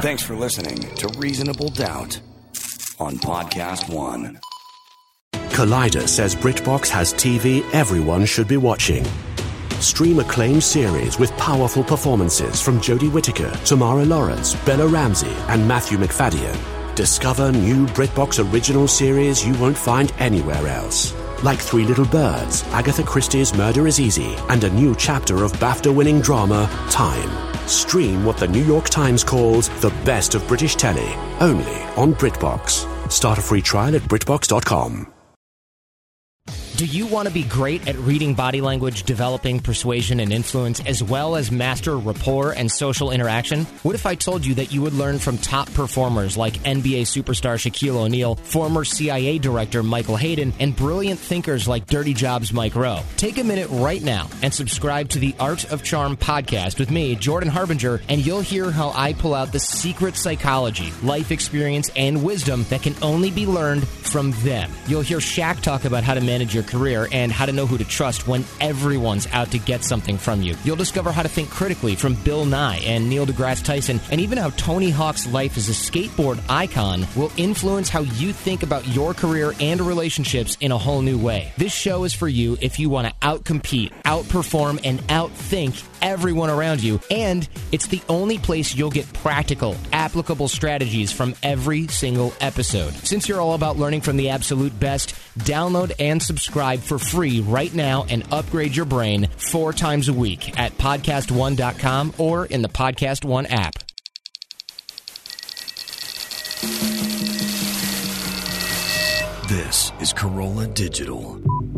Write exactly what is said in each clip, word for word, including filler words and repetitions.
Thanks for listening to Reasonable Doubt on Podcast One. Collider says BritBox has T V everyone should be watching. Stream acclaimed series with powerful performances from Jodie Whittaker, Tamara Lawrence, Bella Ramsey, and Matthew McFadden. Discover new BritBox original series you won't find anywhere else. Like Three Little Birds, Agatha Christie's Murder is Easy, and a new chapter of BAFTA-winning drama, Time. Stream what the New York Times calls the best of British telly, only on BritBox. Start a free trial at BritBox dot com. Do you want to be great at reading body language, developing persuasion and influence, as well as master rapport and social interaction? What if I told you that you would learn from top performers like N B A superstar Shaquille O'Neal, former C I A director Michael Hayden, and brilliant thinkers like Dirty Jobs Mike Rowe? Take a minute right now and subscribe to the Art of Charm podcast with me, Jordan Harbinger, and you'll hear how I pull out the secret psychology, life experience, and wisdom that can only be learned from them. You'll hear Shaq talk about how to manage your career and how to know who to trust when everyone's out to get something from you. You'll discover how to think critically from Bill Nye and Neil deGrasse Tyson, and even how Tony Hawk's life as a skateboard icon will influence how you think about your career and relationships in a whole new way. This show is for you if you want to outcompete, outperform, and outthink everyone around you, and it's the only place you'll get practical, applicable strategies from every single episode. Since you're all about learning from the absolute best, download and subscribe for free right now and upgrade your brain four times a week at podcast one dot com or in the Podcast One app. This is Corolla Digital.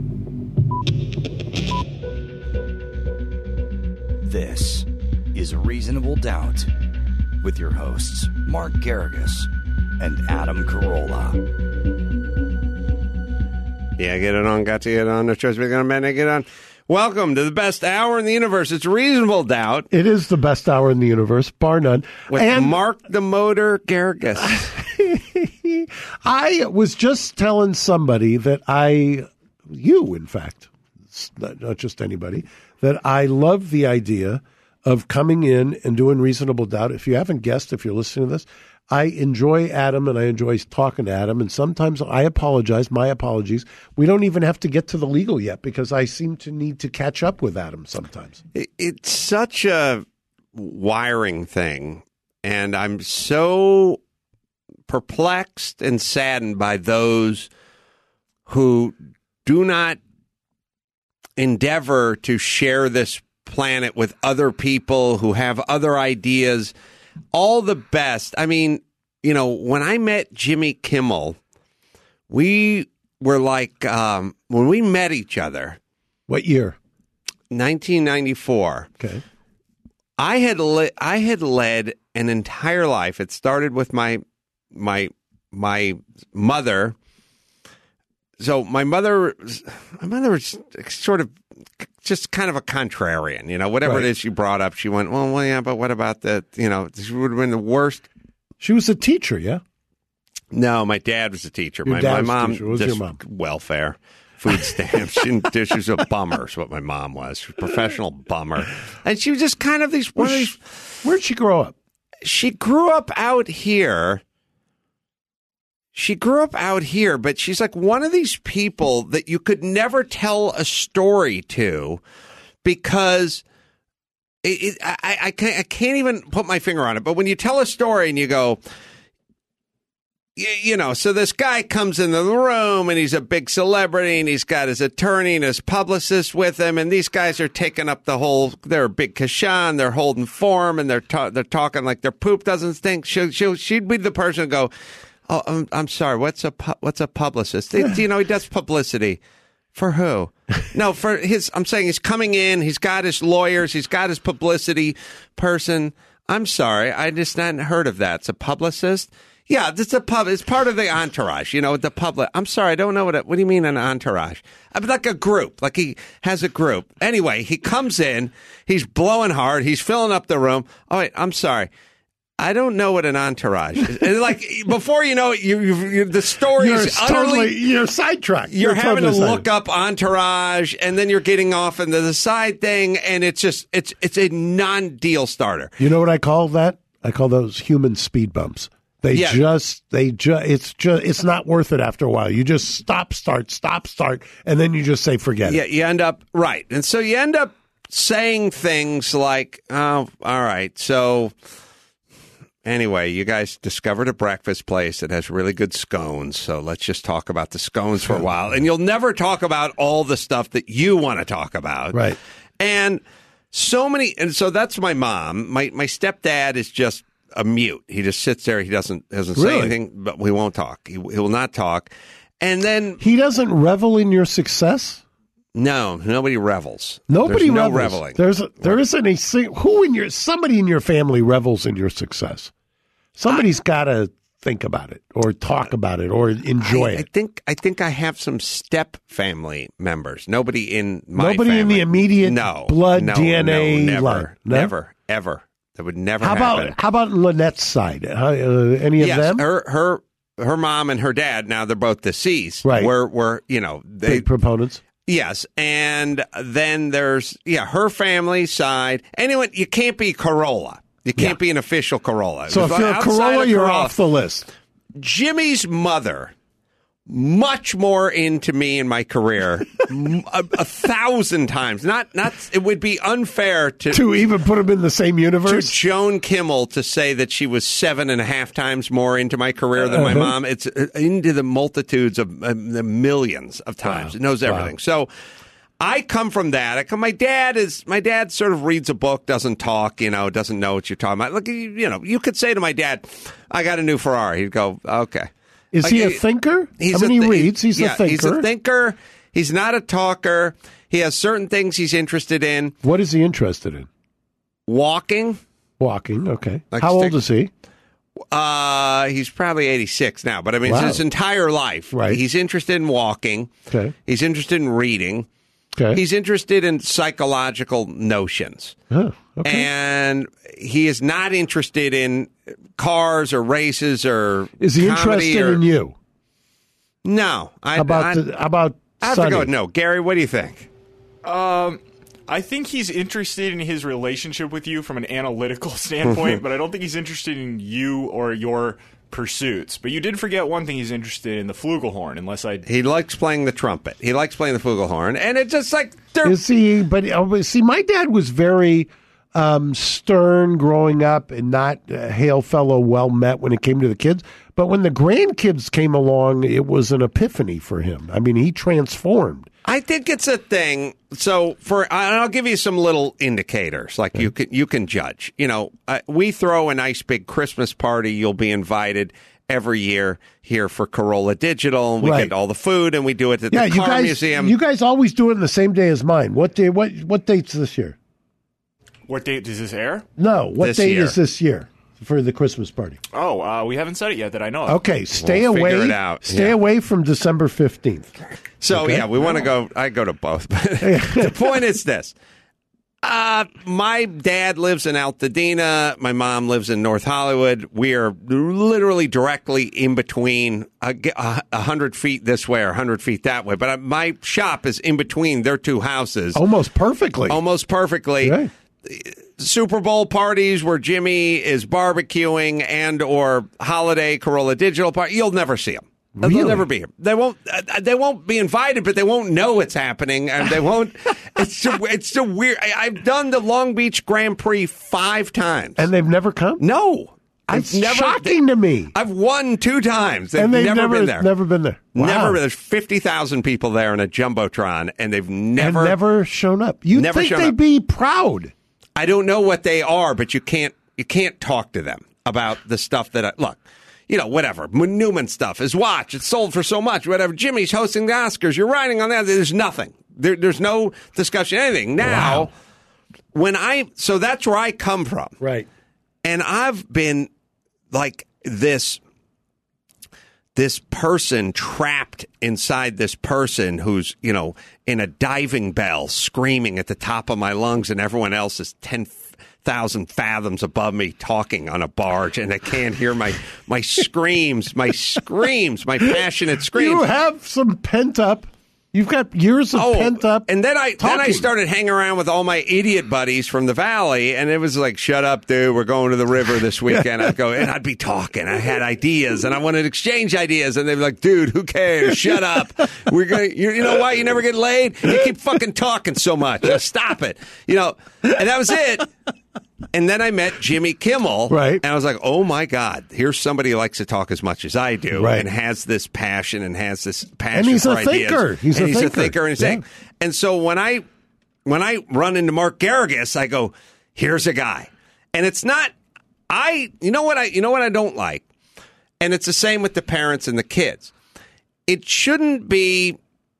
This is Reasonable Doubt with your hosts, Mark Garrigus and Adam Carolla. Yeah, get it on, got to get on. No choice, we're going to get on. Welcome to the best hour in the universe. It's Reasonable Doubt. It is the best hour in the universe, bar none. With and Mark the Motor Garrigus. I was just telling somebody that I, you in fact, not, not just anybody, that I love the idea of coming in and doing Reasonable Doubt. If you haven't guessed, if you're listening to this, I enjoy Adam and I enjoy talking to Adam. And sometimes I apologize, my apologies. We don't even have to get to the legal yet because I seem to need to catch up with Adam sometimes. It's such a wiring thing. And I'm so perplexed and saddened by those who do not endeavor to share this planet with other people who have other ideas. All the best. I mean, you know, when I met Jimmy Kimmel, we were like, um, when we met each other. What year? nineteen ninety-four. Okay. I had le- I had led an entire life. It started with my my my mother. So my mother, my mother was sort of just kind of a contrarian, you know, whatever right. it is she brought up. She went, well, well, yeah, but what about the, you know, she would have been the worst. She was a teacher, yeah? No, my dad was a teacher. Your my dad my was mom, a teacher. What was just your mom? Welfare, food stamps. she, didn't, she was a bummer, is what my mom was. She was a professional bummer. And she was just kind of these, one of these. Where'd she grow up? She grew up out here. She grew up out here, but she's like one of these people that you could never tell a story to because it, it, I, I, can't, I can't even put my finger on it. But when you tell a story and you go, you, you know, so this guy comes into the room and he's a big celebrity and he's got his attorney and his publicist with him. And these guys are taking up the whole, they're a big kashan, they're holding form and they're, ta- they're talking like their poop doesn't stink. She'll, she'll, she'd be the person to go, oh, I'm, I'm sorry. What's a pu- what's a publicist? They, you know, he does publicity for who? No, for his. I'm saying he's coming in. He's got his lawyers. He's got his publicity person. I'm sorry. I just hadn't heard of that. It's a publicist. Yeah, it's a pub. It's part of the entourage. You know, the public. I'm sorry. I don't know what. It, what do you mean an entourage? I mean, like a group. Like he has a group. Anyway, he comes in. He's blowing hard. He's filling up the room. Oh wait, I'm sorry. I don't know what an entourage is. And like before you know it, you, you, you the story you're is utterly totally, you're sidetracked. You're, you're having totally to look up entourage, and then you're getting off into the side thing, and it's just it's it's a non-deal starter. You know what I call that? I call those human speed bumps. They Yeah. just, they just, it's just, it's not worth it after a while. You just stop, start, stop, start, and then you just say, forget Yeah, it. you end up, right. And so you end up saying things like, oh, all right, so anyway, you guys discovered a breakfast place that has really good scones, so let's just talk about the scones for a while. And you'll never talk about all the stuff that you want to talk about. Right. And so many, and so that's my mom. My my stepdad is just a mute. He just sits there. He doesn't doesn't say Really? anything, but we won't talk. He, he will not talk. And then He doesn't revel in your success? no, nobody revels. Nobody There's no revels. reveling. There's a, there isn't a sing- who in your somebody in your family revels in your success. Somebody's got to think about it or talk about it or enjoy I, I it. think I think I have some step family members. Nobody in my Nobody in family. the immediate no, blood no, D N A no, never, line. No? never, ever. That would never How happen. about how about Lynette's side? How, uh, any of yes, them? her her her mom and her dad. Now they're both deceased. Right. Were were you know they Big proponents. yes, and then there's yeah her family side. Anyone you can't be Corolla. You can't Yeah. be an official Corolla. So if you're a Outside Corolla, of you're Corolla, off the list. Jimmy's mother, much more into me in my career, m- a, a thousand times. Not, not. It would be unfair to To even put them in the same to universe. Joan Kimmel to say that she was seven and a half times more into my career than my Uh-huh. mom. It's uh, into the multitudes of uh, the millions of times. Wow. It knows everything. Wow. So. I come from that. I come. My dad is. My dad sort of reads a book, doesn't talk. You know, doesn't know what you're talking about. Look, you, you know, you could say to my dad, "I got a new Ferrari." He'd go, "Okay." Is Like, he a thinker? He's I mean, a he thi- reads. He's yeah, a thinker. He's a thinker. He's not a talker. He has certain things he's interested in. What is he interested in? Walking. Walking. Okay. Like How old stick- is he? Uh, he's probably eighty-six now, but I mean, Wow. it's his entire life. Right. He's interested in walking. Okay. He's interested in reading. Okay. He's interested in psychological notions. Oh, okay. And he is not interested in cars or races or Is he comedy interested or, in you? No. I, How about I, the, how about I have to Sonny? go with no. Gary, what do you think? Um, I think he's interested in his relationship with you from an analytical standpoint, but I don't think he's interested in you or your pursuits. But you did forget one thing: he's interested in the flugelhorn. Unless I, He likes playing the trumpet. He likes playing the flugelhorn, and it's just like they're Is he? But uh, see, my dad was very um, stern growing up and not uh, hail fellow, well met when it came to the kids. But when the grandkids came along, it was an epiphany for him. I mean, he transformed. I think it's a thing. So for, and I'll give you some little indicators, like you can you can judge. You know, uh, we throw a nice big Christmas party. You'll be invited every year here for Corolla Digital, and we Right. get all the food, and we do it at Yeah, the you car guys. museum. You guys always do it on the same day as mine. What day? What what date's this year? what date does this air? No, what This date year. is this year for the Christmas party? Oh, uh, we haven't said it yet that I know of. Okay, stay We'll figure away. it out. Stay Yeah. away from December fifteenth. So Okay. yeah, we want to go. I go to both. But the point is this: uh, my dad lives in Altadena. My mom lives in North Hollywood. We are literally directly in between, a uh, uh, hundred feet this way or a hundred feet that way. But uh, my shop is in between their two houses, Almost perfectly. almost perfectly. Right. Super Bowl parties where Jimmy is barbecuing and or holiday Corolla Digital party. You'll never see them. They'll Really? never be here. They won't. Uh, they won't be invited, but they won't know it's happening, and they won't. It's so, it's so weird. I, I've done the Long Beach Grand Prix five times, And they've never come? no, It's I've never. shocking to me. I've won two times. They've, and they've never, never been there. Never been there. Wow. Never. There's fifty thousand people there in a jumbotron, and they've never. and never shown up. You'd Never think shown they'd up. be proud. I don't know what they are, but you can't you can't talk to them about the stuff that I look. You know, whatever. Newman stuff, his watch, it's sold for so much, whatever. Jimmy's hosting the Oscars. You're riding on that. There's nothing. There, there's no discussion, anything. Now, Wow. when I, so that's where I come from. Right. And I've been like this, this person trapped inside this person who's, you know, in a diving bell screaming at the top of my lungs, and everyone else is ten thousand fathoms above me talking on a barge, and I can't hear my, my screams, my screams, my passionate screams. You have some pent up You've got years of Oh, pent up. and then I then I talking. started hanging around with all my idiot buddies from the valley, and it was like, "Shut up, dude! We're going to the river this weekend." I'd go, and I'd be talking. I had ideas, and I wanted to exchange ideas, and they'd be like, "Dude, who cares? Shut up! We're gonna, you, you know why you never get laid? You keep fucking talking so much. Just stop it." You know, and that was it. And then I met Jimmy Kimmel, right? And I was like, "Oh my God, here's somebody who likes to talk as much as I do, right. and has this passion and has this passion and he's for a ideas. thinker. He's and a he's thinker. a thinker, and he's yeah. saying." And so when I when I run into Mark Garrigus, I go, "Here's a guy," and it's not I. You know what I? You know what I don't like, and it's the same with the parents and the kids. It shouldn't be.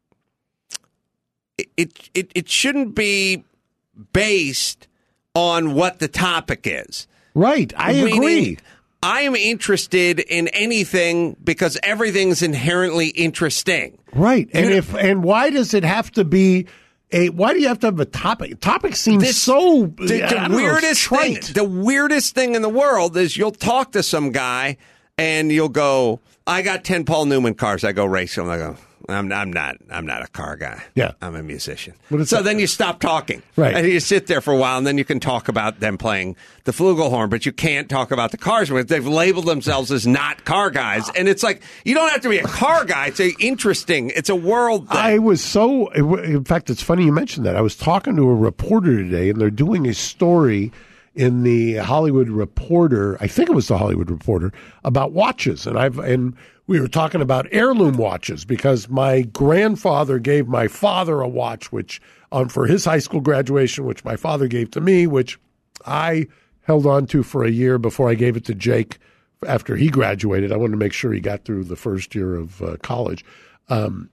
It it it shouldn't be based on what the topic is. Right, I Meaning, agree. I am interested in anything because everything's inherently interesting. Right, and You- if and why does it have to be a? Why do you have to have a topic? Topic seems This- so The, I the don't know, weirdest thing, trite. the weirdest thing in the world is you'll talk to some guy and you'll go, "I got ten Paul Newman cars. I go race them." I go, I'm, I'm not. I'm not a car guy. Yeah. I'm a musician. What is So that? then you stop talking, Right. And you sit there for a while, and then you can talk about them playing the flugelhorn, but you can't talk about the cars because they've labeled themselves as not car guys. And it's like you don't have to be a car guy. It's a interesting. It's a world thing. I was so. In fact, it's funny you mentioned that. I was talking to a reporter today, and they're doing a story in the Hollywood Reporter. I think it was the Hollywood Reporter about watches, and I've and we were talking about heirloom watches because my grandfather gave my father a watch, which on for his high school graduation, which my father gave to me, which I held on to for a year before I gave it to Jake after he graduated. I wanted to make sure he got through the first year of uh, college. Um,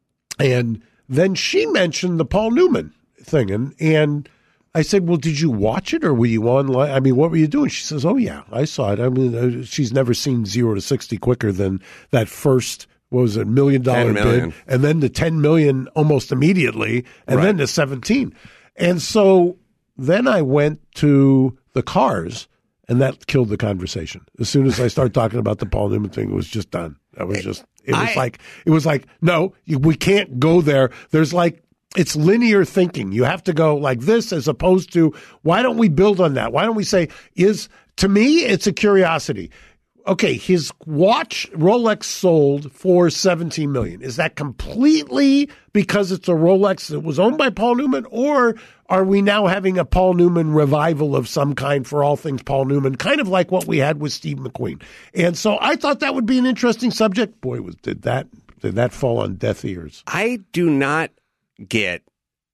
and then she mentioned the Paul Newman thing. And, and I said, well, did you watch it or were you online? I mean, what were you doing? She says, oh, yeah, I saw it. I mean, uh, she's never seen zero to sixty quicker than that first, what was it, million dollar ten million. bid. And then the ten million almost immediately. And Right. then the seventeen. And so then I went to the cars. And that killed the conversation. As soon as I started talking about the Paul Newman thing, it was just done. That was just, it was I- like, it was like, no, you- we can't go there. There's like, it's linear thinking. You have to go like this as opposed to, why don't we build on that? Why don't we say, is, to me, it's a curiosity. Okay, his watch, Rolex, sold for seventeen million dollars. Is that completely because it's a Rolex that was owned by Paul Newman, or are we now having a Paul Newman revival of some kind for all things Paul Newman, kind of like what we had with Steve McQueen? And so I thought that would be an interesting subject. Boy, was did that did that fall on deaf ears? I do not get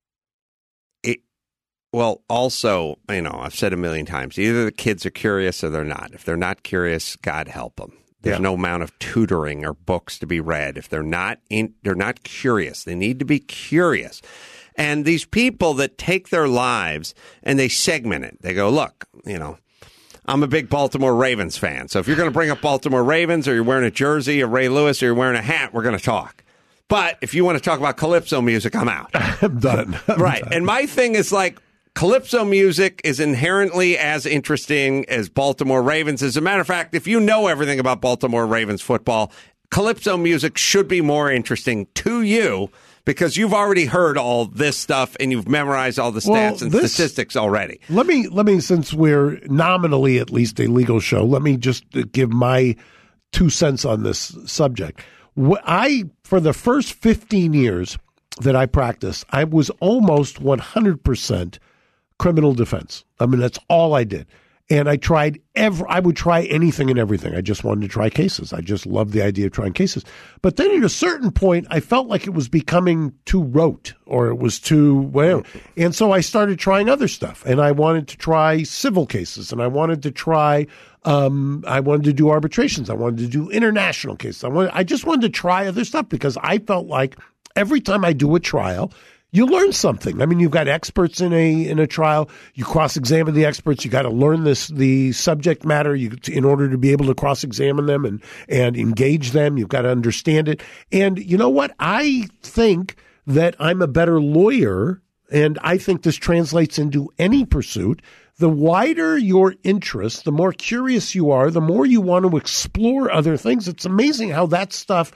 it. Well, also, you know, I've said a million times, either the kids are curious or they're not. If they're not curious, God help them. There's Yeah. no amount of tutoring or books to be read. If they're not in, they're not curious. They need to be curious. And these people that take their lives and they segment it, they go, look, you know, I'm a big Baltimore Ravens fan. So if you're going to bring up Baltimore Ravens or you're wearing a jersey of Ray Lewis or you're wearing a hat, we're going to talk. But if you want to talk about calypso music, I'm out. I'm done. I'm Right. done. And my thing is like, calypso music is inherently as interesting as Baltimore Ravens. As a matter of fact, if you know everything about Baltimore Ravens football, calypso music should be more interesting to you because you've already heard all this stuff and you've memorized all the stats Well, and this- statistics already. Let me, let me, since we're nominally at least a legal show, let me just give my two cents on this subject. Wh- I, for the first fifteen years that I practiced, I was almost one hundred percent criminal defense. I mean, that's all I did. And I tried every, I would try anything and everything. I just wanted to try cases. I just loved the idea of trying cases. But then at a certain point, I felt like it was becoming too rote or it was too, well, and so I started trying other stuff. And I wanted to try civil cases and I wanted to try, um, I wanted to do arbitrations. I wanted to do international cases. I wanted, I just wanted to try other stuff because I felt like every time I do a trial, you learn something. I mean, you've got experts in a in a trial. You cross-examine the experts. You got to learn this the subject matter you, in order to be able to cross-examine them and and engage them. You've got to understand it. And you know what? I think that I'm a better lawyer, and I think this translates into any pursuit. The wider your interest, the more curious you are, the more you want to explore other things. It's amazing how that stuff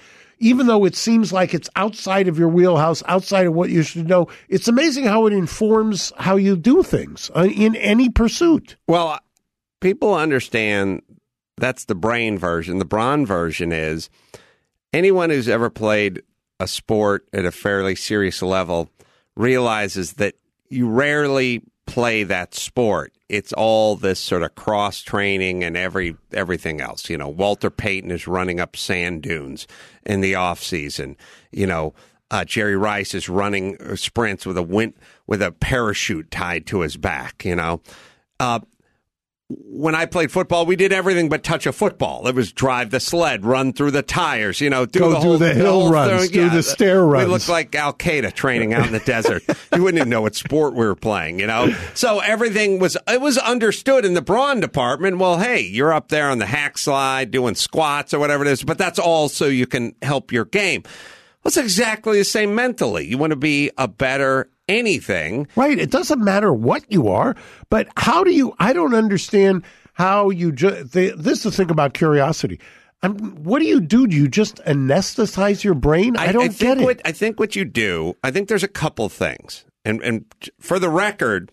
even though it seems like it's outside of your wheelhouse, outside of what you should know, it's amazing how it informs how you do things uh, in any pursuit. Well, people understand that's the brain version. The brawn version is anyone who's ever played a sport at a fairly serious level realizes that you rarely play that sport. It's all this sort of cross training and every everything else. You know, Walter Payton is running up sand dunes in the off season. You know, uh, Jerry Rice is running sprints with a win- with a parachute tied to his back. You know, uh, when I played football, we did everything but touch a football. It was drive the sled, run through the tires, you know, do Go the do whole, the the hill whole runs, thing. do Yeah, the stair runs. We looked like Al Qaeda training out in the desert. You wouldn't even know what sport we were playing, you know. So everything was it was understood in the brawn department. Well, hey, you're up there on the hack slide doing squats or whatever it is, but that's all so you can help your game. Well, it's exactly the same mentally. You want to be a better anything. Right. It doesn't matter what you are, but how do you, I don't understand how you just, this is the thing about curiosity. I'm, what do you do? Do you just anesthetize your brain? I, I don't I get think it. What, I think what you do, I think there's a couple things. And and for the record,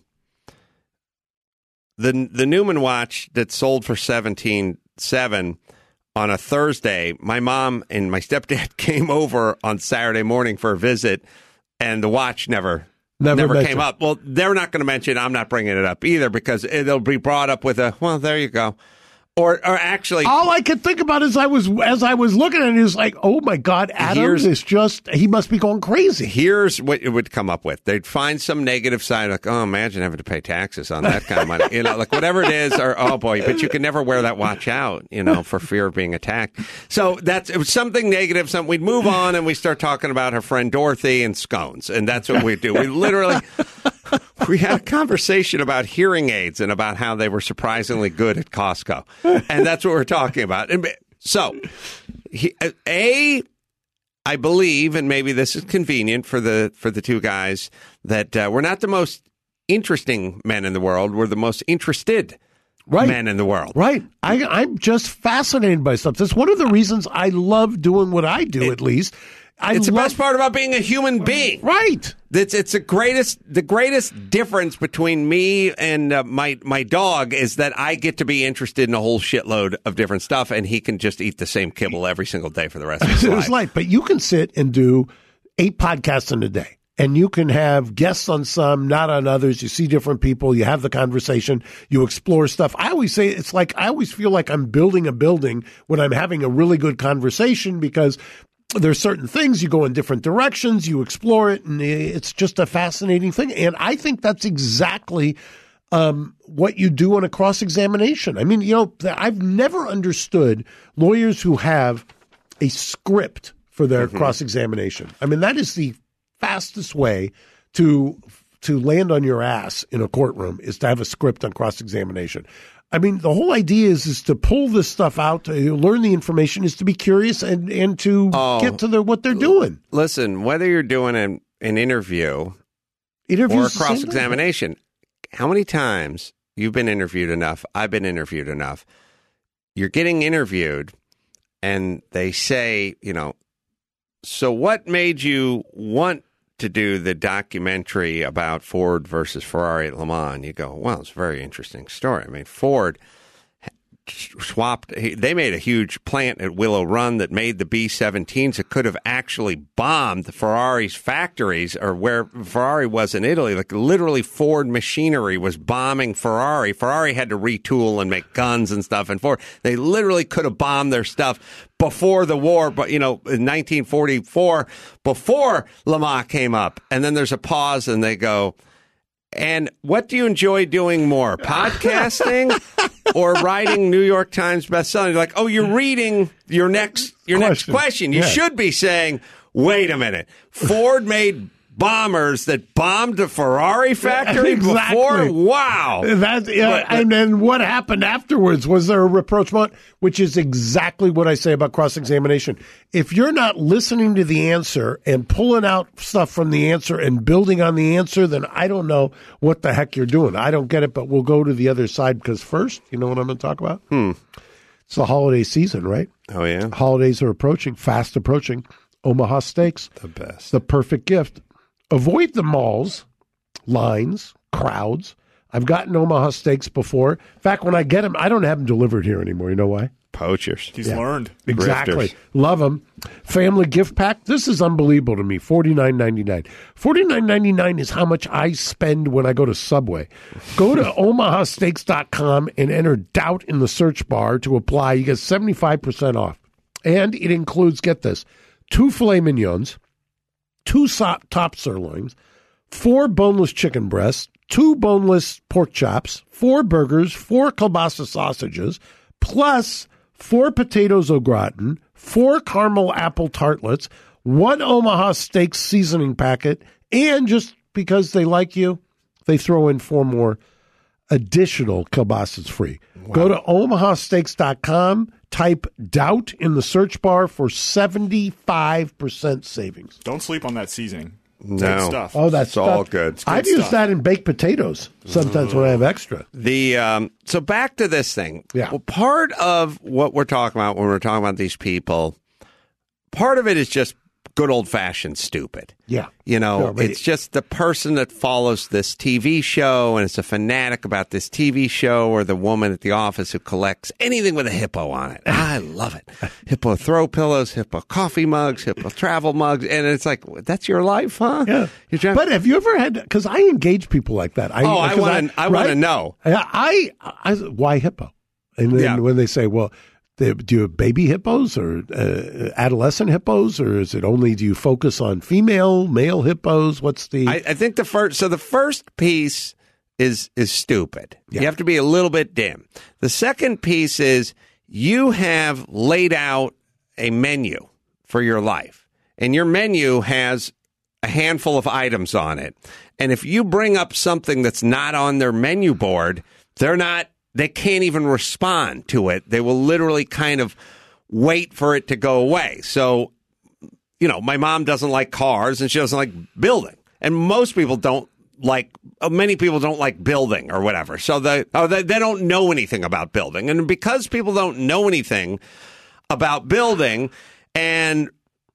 the the Newman watch that sold for seventeen seven on a Thursday, my mom and my stepdad came over on Saturday morning for a visit, and the watch never Never, never mentioned. came up. Well, they're not going to mention. I'm not bringing it up either because it'll be brought up with a, well, there you go. Or, or actually, all I could think about is I was as I was looking at it is like, oh my God, Adam is just he must be going crazy. Here's what it would come up with: they'd find some negative side, like, oh, imagine having to pay taxes on that kind of money, you know, like whatever it is, or oh boy, but you can never wear that watch out, you know, for fear of being attacked. So that's it was something negative. Something we'd move on and we start talking about her friend Dorothy and scones, and that's what we do. We literally. We had a conversation about hearing aids and about how they were surprisingly good at Costco. And that's what we're talking about. And so, he, A, I believe, and maybe this is convenient for the for the two guys, that uh, we're not the most interesting men in the world. We're the most interested right. men in the world. Right. I, I'm just fascinated by stuff. That's one of the reasons I love doing what I do, it, at least. I it's love, the best part about being a human being. Right. It's it's the greatest the greatest difference between me and uh, my my dog is that I get to be interested in a whole shitload of different stuff, and he can just eat the same kibble every single day for the rest of his life. It's life, but you can sit and do eight podcasts in a day, and you can have guests on some, not on others. You see different people, you have the conversation, you explore stuff. I always say it's like I always feel like I'm building a building when I'm having a really good conversation because there's certain things, you go in different directions, you explore it, and it's just a fascinating thing. And I think that's exactly um, what you do on a cross-examination. I mean, you know, I've never understood lawyers who have a script for their mm-hmm. cross-examination. I mean, that is the fastest way to to land on your ass in a courtroom is to have a script on cross-examination. I mean, the whole idea is is to pull this stuff out, to learn the information, is to be curious and, and to oh, get to the, what they're doing. Listen, whether you're doing an, an interview Interviews or a cross-examination, how many times you've been interviewed enough, I've been interviewed enough, you're getting interviewed, and they say, you know, so what made you want to do the documentary about Ford versus Ferrari at Le Mans? You go, well, it's a very interesting story. I mean, Ford swapped, they made a huge plant at Willow Run that made the B seventeens. It could have actually bombed Ferrari's factories or where Ferrari was in Italy. Like literally Ford machinery was bombing Ferrari. Ferrari had to retool and make guns and stuff. And Ford, they literally could have bombed their stuff before the war, but you know, in nineteen forty-four, before Le Mans came up. And then there's a pause and they go, and what do you enjoy doing more, podcasting or writing New York Times bestseller? You're like, oh, you're reading your next your question. next question. You yeah. should be saying, wait a minute, Ford made bombers that bombed the Ferrari factory exactly. before? Wow. That, yeah, but, and then what happened afterwards? Was there a rapprochement? Which is exactly what I say about cross-examination. If you're not listening to the answer and pulling out stuff from the answer and building on the answer, then I don't know what the heck you're doing. I don't get it, but we'll go to the other side because first, you know what I'm going to talk about? Hmm. It's the holiday season, right? Oh, yeah. Holidays are approaching, fast approaching. Omaha Steaks. The best. The perfect gift. Avoid the malls, lines, crowds. I've gotten Omaha Steaks before. In fact, when I get them, I don't have them delivered here anymore. You know why? Poachers. He's yeah. learned. Exactly. Grifters. Love them. Family gift pack. This is unbelievable to me. forty-nine ninety-nine. forty-nine ninety-nine is how much I spend when I go to Subway. Go to omaha steaks dot com and enter doubt in the search bar to apply. You get seventy-five percent off. And it includes, get this, two filet mignons, two so- top sirloins, four boneless chicken breasts, two boneless pork chops, four burgers, four kielbasa sausages, plus four potatoes au gratin, four caramel apple tartlets, one Omaha Steaks seasoning packet, and just because they like you, they throw in four more additional kielbasas free. Wow. Go to omaha steaks dot com, type doubt in the search bar for seventy-five percent savings. Don't sleep on that seasoning. No. Good stuff. Oh, that's it's all good. good I've stuff. used that in baked potatoes sometimes mm. when I have extra. The um, so back to this thing. Yeah. Well, part of what we're talking about when we're talking about these people, part of it is just good old fashioned stupid. Yeah. You know, no, it's just the person that follows this T V show and is a fanatic about this T V show, or the woman at the office who collects anything with a hippo on it. I love it. Hippo throw pillows, hippo coffee mugs, hippo travel mugs. And it's like, that's your life, huh? Yeah. You're trying- but have you ever had, because I engage people like that. I, oh, I want to I, I want to know. I, I, why hippo? And then yeah. when they say, well, do you have baby hippos or uh, adolescent hippos, or is it only, do you focus on female, male hippos? What's the... I, I think the first, so the first piece is is stupid. Yeah. You have to be a little bit dim. The second piece is you have laid out a menu for your life, and your menu has a handful of items on it. And if you bring up something that's not on their menu board, they're not, they can't even respond to it. They will literally kind of wait for it to go away. So, you know, my mom doesn't like cars and she doesn't like building. And most people don't like, many people don't like building or whatever. So they, oh, they, they don't know anything about building. And because people don't know anything about building and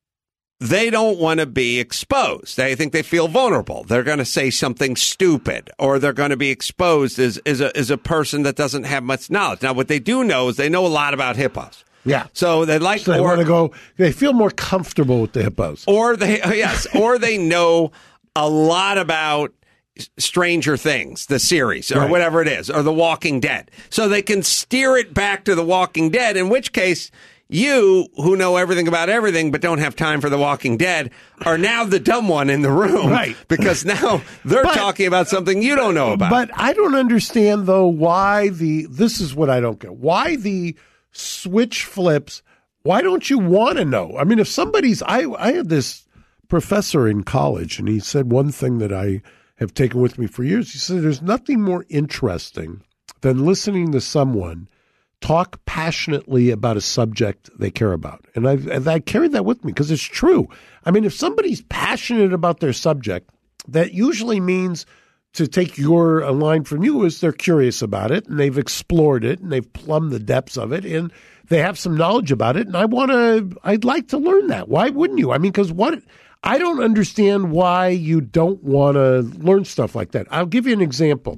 they don't want to be exposed. They think they feel vulnerable. They're going to say something stupid, or they're going to be exposed as, as, a, as a person that doesn't have much knowledge. Now, what they do know is they know a lot about hippos. Yeah. So they like, so they want to go, they feel more comfortable with the hippos. Or they, yes, or they know a lot about Stranger Things, the series, or right. whatever it is, or The Walking Dead. So they can steer it back to The Walking Dead, in which case, you, who know everything about everything but don't have time for The Walking Dead, are now the dumb one in the room. Right. Because now they're but, talking about something you don't know about. But I don't understand, though, why the, this is what I don't get, why the switch flips. Why don't you want to know? I mean, if somebody's, I, I had this professor in college, and he said one thing that I have taken with me for years. He said, there's nothing more interesting than listening to someone talk passionately about a subject they care about. And I, and I carried that with me because it's true. I mean, if somebody's passionate about their subject, that usually means, to take your a line from you, is they're curious about it and they've explored it and they've plumbed the depths of it and they have some knowledge about it. And I want to, I'd like to learn that. Why wouldn't you? I mean, because what, I don't understand why you don't want to learn stuff like that. I'll give you an example.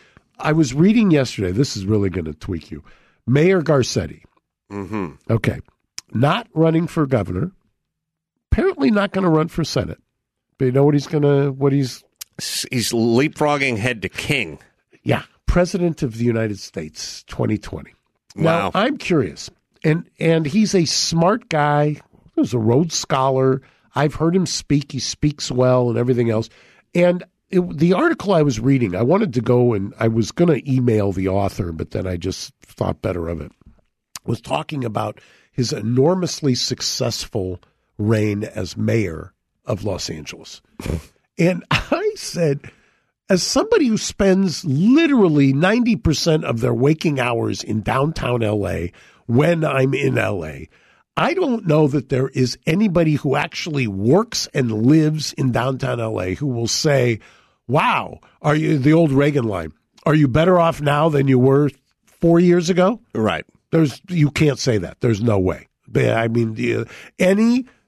I was reading yesterday, this is really going to tweak you. Mayor Garcetti. Mm-hmm. Okay. Not running for governor. Apparently not going to run for Senate. But you know what he's going to, what he's... He's leapfrogging head to king. Yeah. President of the United States, twenty twenty. Wow. Now, I'm curious. And and he's a smart guy. He was a Rhodes Scholar. I've heard him speak. He speaks well and everything else. And it, the article I was reading, I wanted to go and I was going to email the author, but then I just thought better of it, was talking about his enormously successful reign as mayor of Los Angeles. And I said, as somebody who spends literally ninety percent of their waking hours in downtown L A when I'm in L A, I don't know that there is anybody who actually works and lives in downtown L A who will say, wow, are you, the old Reagan line, are you better off now than you were four years ago? Right. There's, you can't say that. There's no way. I mean, any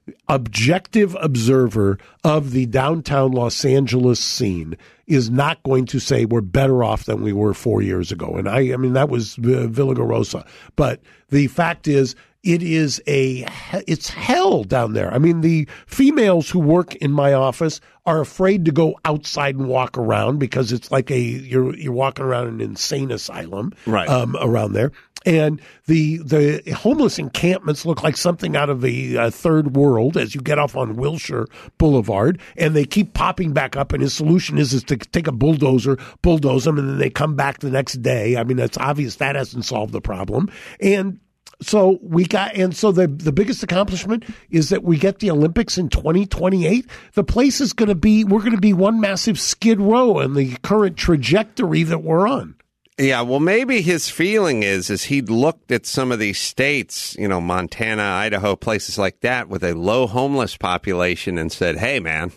objective observer of the downtown Los Angeles scene is not going to say we're better off than we were four years ago. And I, I mean, that was uh, Villagrosa. But the fact is, it is a, it's hell down there. I mean, the females who work in my office are afraid to go outside and walk around because it's like a, you're, you're walking around an insane asylum right. um, around there. And the the homeless encampments look like something out of a, a third world as you get off on Wilshire Boulevard, and they keep popping back up. And his solution is is to take a bulldozer, bulldoze them, and then they come back the next day. I mean, it's obvious that hasn't solved the problem. And so we got, and so the the biggest accomplishment is that we get the Olympics in twenty twenty-eight. The place is going to be, we're going to be one massive skid row in the current trajectory that we're on. Yeah, well, maybe his feeling is is he'd looked at some of these states, you know, Montana, Idaho, places like that with a low homeless population and said, hey, man,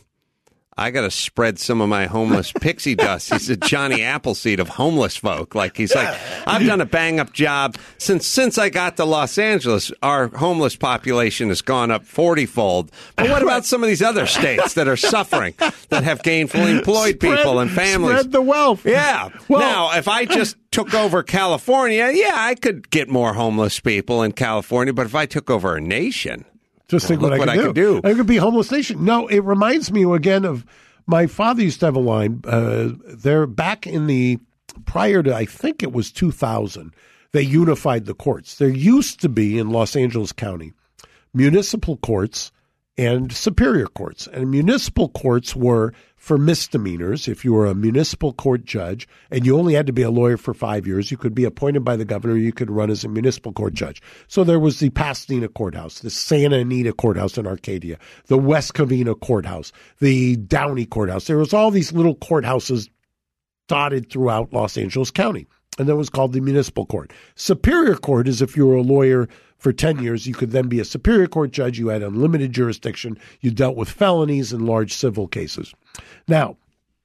I got to spread some of my homeless pixie dust. He's a Johnny Appleseed of homeless folk. Like, he's like, I've done a bang-up job. Since since I got to Los Angeles, our homeless population has gone up forty-fold. But what about some of these other states that are suffering, that have gainfully employed Spread, people and families? Spread the wealth. Yeah. Well, now, if I just took over California, yeah, I could get more homeless people in California. But if I took over a nation... Just think well, what, I, what could I could do. I could be homeless nation. No, it reminds me again of my father used to have a line. Uh, there back in the prior to I think it was two thousand, they unified the courts. There used to be in Los Angeles County municipal courts and superior courts. And municipal courts were for misdemeanors. If you were a municipal court judge and you only had to be a lawyer for five years, you could be appointed by the governor. You could run as a municipal court judge. So there was the Pasadena Courthouse, the Santa Anita Courthouse in Arcadia, the West Covina Courthouse, the Downey Courthouse. There was all these little courthouses dotted throughout Los Angeles County. And that was called the municipal court. Superior court is if you were a lawyer for ten years, you could then be a superior court judge. You had unlimited jurisdiction. You dealt with felonies and large civil cases. Now,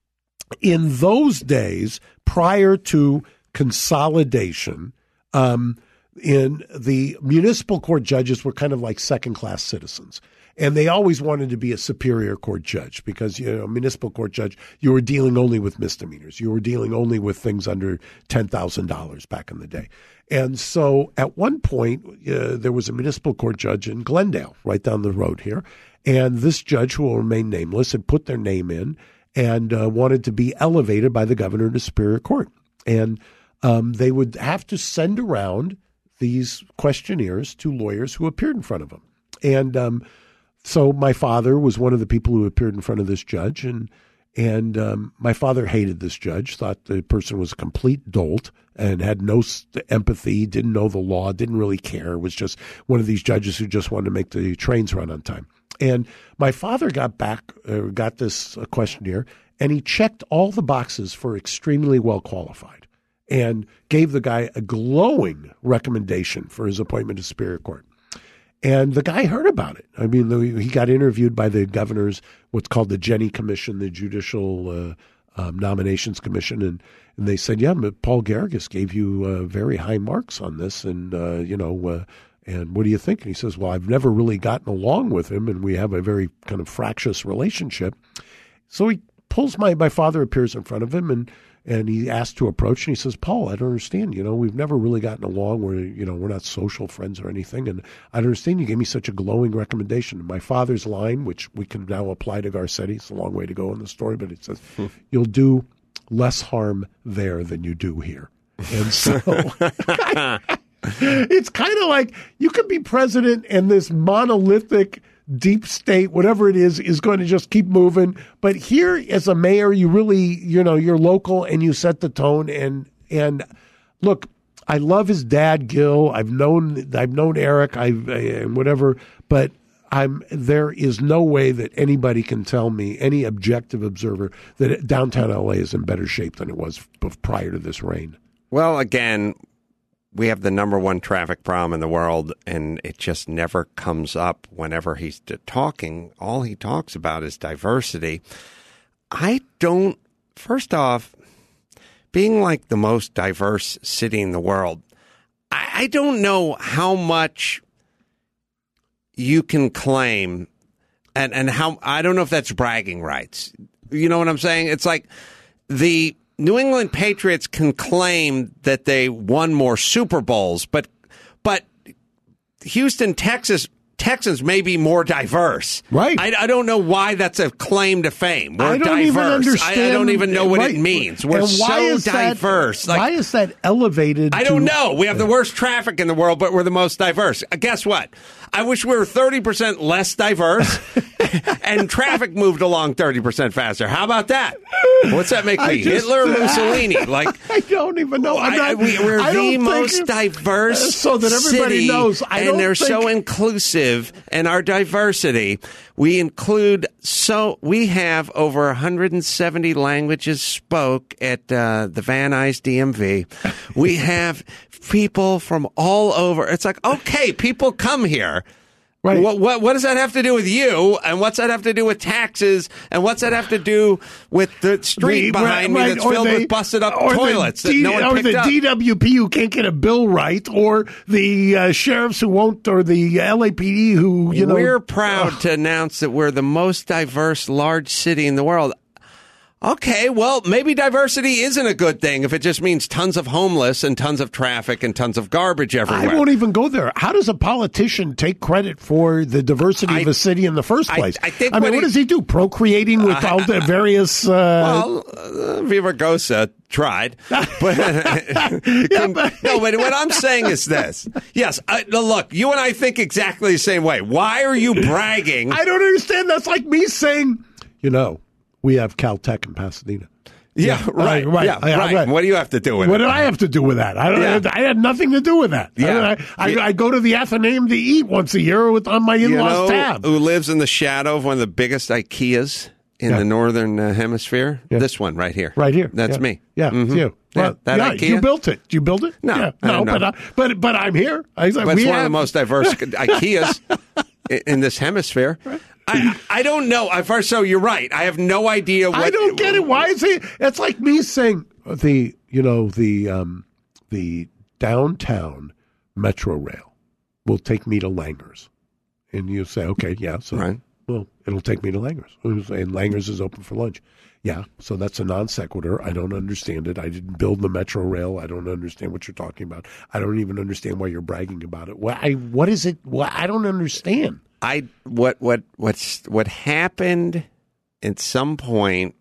in those days, prior to consolidation, um, in the municipal court judges were kind of like second-class citizens. And they always wanted to be a superior court judge because, you know, municipal court judge, you were dealing only with misdemeanors. You were dealing only with things under ten thousand dollars back in the day. And so at one point, uh, there was a municipal court judge in Glendale, right down the road here. And this judge, who will remain nameless, had put their name in and uh, wanted to be elevated by the governor to Superior Court. And um, they would have to send around these questionnaires to lawyers who appeared in front of them. And um, so my father was one of the people who appeared in front of this judge. And and um, my father hated this judge, thought the person was a complete dolt and had no empathy, didn't know the law, didn't really care, was just one of these judges who just wanted to make the trains run on time. And my father got back, uh, got this uh, questionnaire, and he checked all the boxes for extremely well qualified and gave the guy a glowing recommendation for his appointment to Superior Court. And the guy heard about it. I mean, he got interviewed by the governor's, what's called the Jenny Commission, the Judicial uh, um, Nominations Commission. And, and they said, yeah, but Paul Garrigus gave you uh, very high marks on this. And, uh, you know, uh, and what do you think? And he says, well, I've never really gotten along with him, and we have a very kind of fractious relationship. So he pulls my, my father appears in front of him, and And he asked to approach, and he says, Paul, I don't understand. You know, we've never really gotten along. We're, you know, we're not social friends or anything. And I don't understand. You gave me such a glowing recommendation. And my father's line, which we can now apply to Garcetti, it's a long way to go in the story, but it says, you'll do less harm there than you do here. And so it's kind of like you could be president and this monolithic deep state, whatever it is, is going to just keep moving. But here as a mayor, you really, you know, you're local and you set the tone. And, and look, I love his dad, Gil. I've known, I've known Eric, I've, and whatever, but I'm, there is no way that anybody can tell me, any objective observer, that downtown L A is in better shape than it was prior to this rain. Well, again, we have the number one traffic problem in the world, and it just never comes up whenever he's talking. All he talks about is diversity. I don't, first off, being like the most diverse city in the world, I, I don't know how much you can claim and and how I don't know if that's bragging rights. You know what I'm saying? It's like the New England Patriots can claim that they won more Super Bowls, but but Houston, Texas. Texans may be more diverse. Right. I, I don't know why that's a claim to fame. We're I don't diverse. even understand. I, I don't even know what right. it means. We're and why so diverse. That, like, why is that elevated? I to, don't know. We have the worst traffic in the world, but we're the most diverse. Uh, guess what? I wish we were thirty percent less diverse and traffic moved along thirty percent faster. How about that? What's that make me? Just, Hitler or Mussolini? Like I don't even know. I'm not, I, we, we're I the don't most think, diverse so that everybody city, knows. I and don't they're think, so inclusive, and our diversity. We include so we have over one hundred seventy languages spoke at uh, the Van Nuys D M V. We have people from all over. It's like, okay, people come here. Right. What, what what does that have to do with you? And what's that have to do with taxes? And what's that have to do with the street The- behind right, me that's or filled the- with busted up or the toilets that D- no one or picked the up? D W P who can't get a bill right, or the uh, sheriffs who won't, or the L A P D who, you know. We're proud to announce that we're the most diverse large city in the world. Okay, well, maybe diversity isn't a good thing if it just means tons of homeless and tons of traffic and tons of garbage everywhere. I won't even go there. How does a politician take credit for the diversity I, of a city in the first I, place? I, think I mean, what, what he, does he do? Procreating with uh, all the various. Uh, well, uh, Viva Gosa tried, but, yeah, but no. But what I'm saying is this: yes, I, look, you and I think exactly the same way. Why are you bragging? I don't understand. That's like me saying, you know, we have Caltech in Pasadena. Yeah, Yeah, right, right, yeah, right, right. right. What do you have to do with What it? did I have to do with that? I don't. Yeah. I had nothing to do with that. Yeah. I, I, I go to the Athenaeum to eat once a year with on my You in-laws know tab. who lives in the shadow of one of the biggest IKEAs in Yeah. the northern uh, hemisphere? Yeah. This one right here. Right here. That's yeah. me. Yeah, Mhm. it's you. Yeah, Well, that yeah, IKEA? you built it. Did you build it? No, yeah, I no, don't know. but uh, but but I'm here. I, But we it's one have, of the most diverse IKEAs i- in this hemisphere. I, I don't know. I first, so you're right. I have no idea what. I don't get it. Why is it? It's like me saying the you know the um, the downtown metro rail will take me to Langer's, and you say, okay, yeah, so Right. well, it'll take me to Langer's, and Langer's is open for lunch. Yeah, so that's a non sequitur. I don't understand it. I didn't build the metro rail. I don't understand what you're talking about. I don't even understand why you're bragging about it. What, I, what is it? What, I don't understand. I what what what's what happened at some point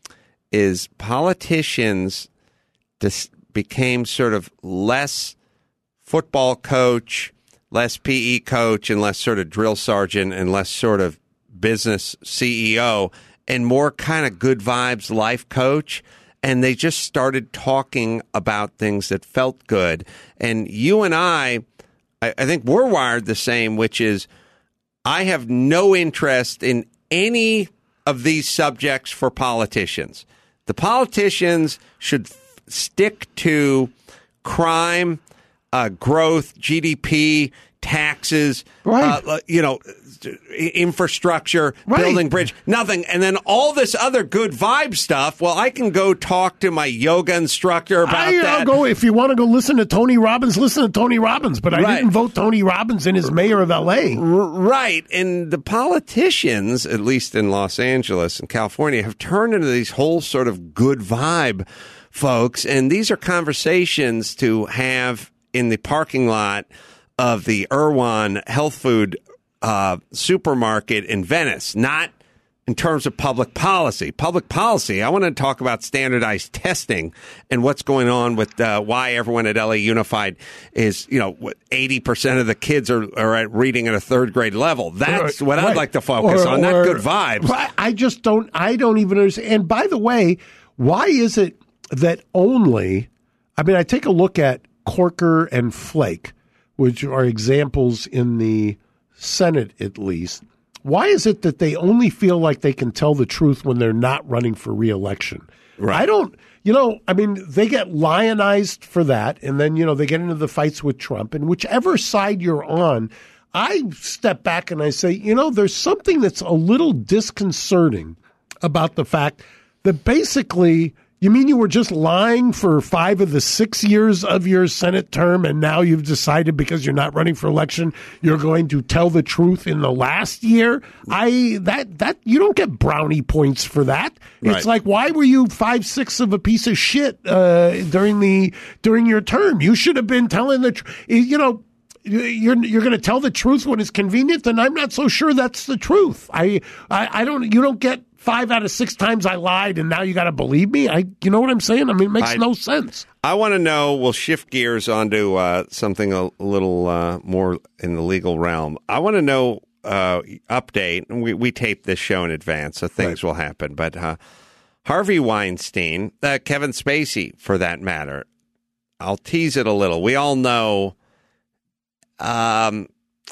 is politicians just became sort of less football coach, less P E coach, and less sort of drill sergeant, and less sort of business C E O, and more kind of good vibes life coach. And they just started talking about things that felt good. And you and I, I, I think we're wired the same, which is I have no interest in any of these subjects for politicians. The politicians should f- stick to crime, uh, growth, G D P, taxes, Right. uh, you know, infrastructure, Right. building bridge, nothing. And then all this other good vibe stuff, well, I can go talk to my yoga instructor about I, that. I'll go if you want to go listen to Tony Robbins, listen to Tony Robbins. But I Right. didn't vote Tony Robbins in as mayor of L A. R- Right. And the politicians, at least in Los Angeles and California, have turned into these whole sort of good vibe folks. And these are conversations to have in the parking lot of the Erewhon health food uh, supermarket in Venice, not in terms of public policy. Public policy, I want to talk about standardized testing and what's going on with uh, why everyone at L A Unified is, you know, what eighty percent of the kids are, are at reading at a third grade level. That's what I'd Right. like to focus Or- on, not or- good vibes. I I just don't, I don't even understand. And by the way, why is it that only, I mean, I take a look at Corker and Flake, which are examples in the Senate at least. Why is it that they only feel like they can tell the truth when they're not running for reelection? Right. I don't, you know, I mean, they get lionized for that, and then, you know, they get into the fights with Trump, and whichever side you're on, I step back and I say, you know, there's something that's a little disconcerting about the fact that basically You mean you were just lying for five of the six years of your Senate term, and now you've decided because you're not running for election, you're going to tell the truth in the last year? I that that you don't get brownie points for that. It's Right. like, why were you five sixths of a piece of shit uh, during the during your term? You should have been telling the truth. You know. You're you're going to tell the truth when it's convenient, and I'm not so sure that's the truth. I, I I don't. You don't get five out of six times I lied, and now you got to believe me. I you know what I'm saying? I mean, it makes I- no sense. I want to know, we'll shift gears onto uh, something a, a little uh, more in the legal realm. I want to know, uh, update, and we, we tape this show in advance, so things Right. will happen. But uh, Harvey Weinstein, uh, Kevin Spacey, for that matter, I'll tease it a little. We all know um,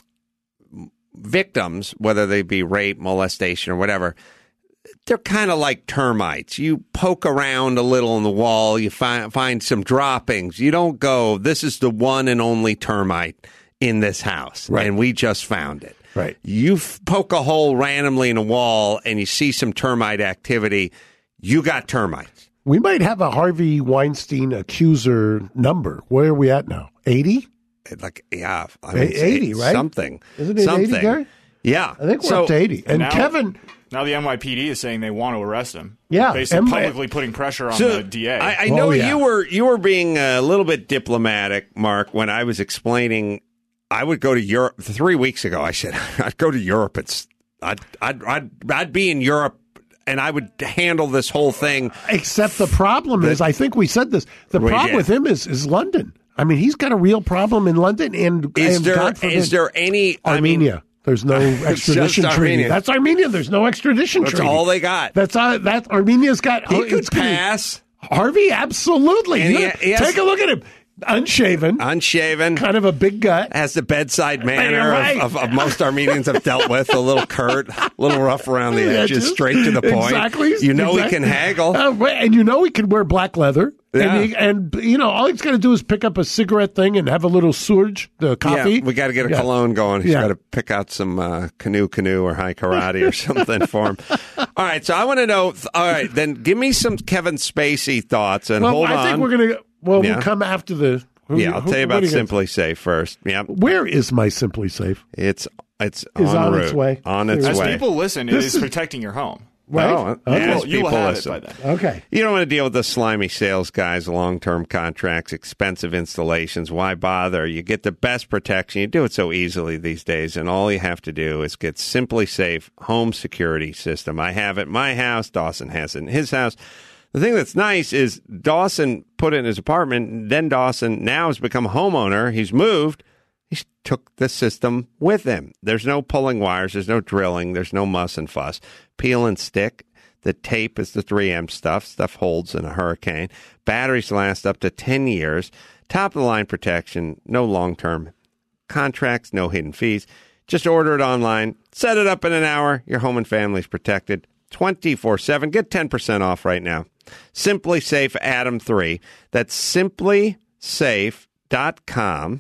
victims, whether they be rape, molestation, or whatever, they're kind of like termites. You poke around a little in the wall, you find find some droppings. You don't go, this is the one and only termite in this house, Right. and we just found it. Right. You f- poke a hole randomly in a wall, and you see some termite activity, you got termites. We might have a Harvey Weinstein accuser number. Where are we at now? eighty? Like, yeah, I mean, it's- eighty, it's right? Something. Isn't it eighty, something. Gary? Yeah. I think we're so, up to eighty. And now- Kevin, Now the N Y P D is saying they want to arrest him. Yeah, basically and- publicly putting pressure on So, the D A. I, I know Oh, yeah. you were you were being a little bit diplomatic, Mark, when I was explaining I would go to Europe three weeks ago. I said I'd go to Europe. It's I'd I'd I'd, I'd be in Europe and I would handle this whole thing. except the problem is, I think we said this, the We problem did. with him is, is London. I mean, he's got a real problem in London. And, Is and there God forbid, is there any I mean, Armenia? There's no extradition just treaty. Armenia. That's Armenia. There's no extradition that's treaty. all they got. That's uh, that Armenia's got. He oh, could it's gonna- pass Harvey, absolutely. And he- You- he has- take a look at him, unshaven, unshaven. kind of a big gut. Has the bedside manner You're right. of, of, of most Armenians have dealt with. A little curt, a little rough around the Yeah, edges, just- straight to the point. Exactly. You know he exactly. can haggle. Uh, right, and you know he can wear black leather. Yeah. And, he, and you know all he's got to do is pick up a cigarette thing and have a little surge, the coffee. Yeah, we got to get a Yeah. cologne going. He's Yeah. got to pick out some uh, canoe canoe or high karate or something for him. All right, so I want to know. All right, then give me some Kevin Spacey thoughts and Well, hold I on. think we're gonna. Well, Yeah. we'll come after the. who- yeah, I'll who- tell you what about are gonna- Simply Safe first. Yeah, Where is my Simply Safe? it's it's Is on, on route, its way. on its As way. people listen, it This is, is- protecting your home. Right. Oh, Okay. as You will people have listen. it by then. Okay. You don't want to deal with the slimy sales guys, long-term contracts, expensive installations. Why bother? You get the best protection. You do it so easily these days, and all you have to do is get Simply Safe home security system. I have it in my house. Dawson has it in his house. The thing that's nice is Dawson put it in his apartment, and then Dawson now has become a homeowner. He's moved. He took the system with him. There's no pulling wires. There's no drilling. There's no muss and fuss. Peel and stick. The tape is the three M stuff. Stuff holds in a hurricane. Batteries last up to ten years. Top-of-the-line protection. No long-term contracts. No hidden fees. Just order it online. Set it up in an hour. Your home and family's protected twenty-four seven. Get ten percent off right now. Simply Safe Adam three. That's simply safe dot com.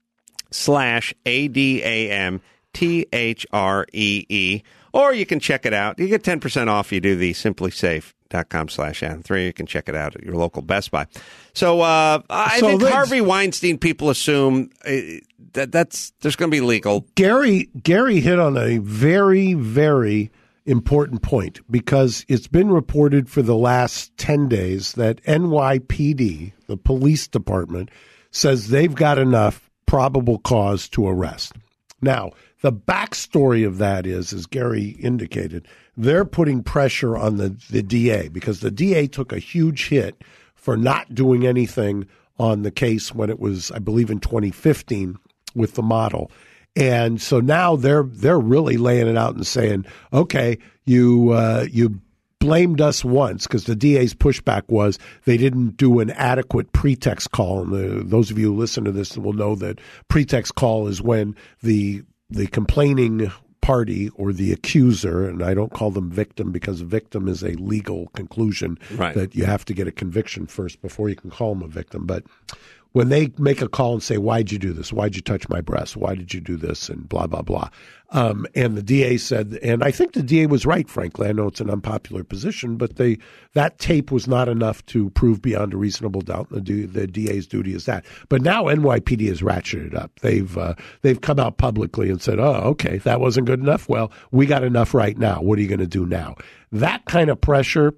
slash A D A M T H R E E. Or you can check it out. You get ten percent off. You do the simply safe dot com slash Adam three. You can check it out at your local Best Buy. So uh, I So think let's- Harvey Weinstein, people assume uh, that that's there's going to be legal. Gary Gary hit on a very, very important point because it's been reported for the last ten days that N Y P D, the police department, says they've got enough probable cause to arrest. Now, the backstory of that is, as Gary indicated, they're putting pressure on the, the D A because the D A took a huge hit for not doing anything on the case when it was, I believe, in twenty fifteen with the model. And so now they're they're really laying it out and saying, okay, you uh, you blamed us once, because the D A's pushback was they didn't do an adequate pretext call. And the, those of you who listen to this will know that pretext call is when the the complaining party or the accuser, and I don't call them victim because victim is a legal conclusion Right. that you have to get a conviction first before you can call them a victim. But when they make a call and say, why'd you do this? Why'd you touch my breast? Why did you do this? And blah, blah, blah. Um, and the D A said, and I think the D A was right, frankly. I know it's an unpopular position, but they that tape was not enough to prove beyond a reasonable doubt. The, the D A's duty is that. But now N Y P D has ratcheted up. They've uh, they've come out publicly and said, oh, okay, that wasn't good enough. Well, we got enough right now. What are you going to do now? That kind of pressure,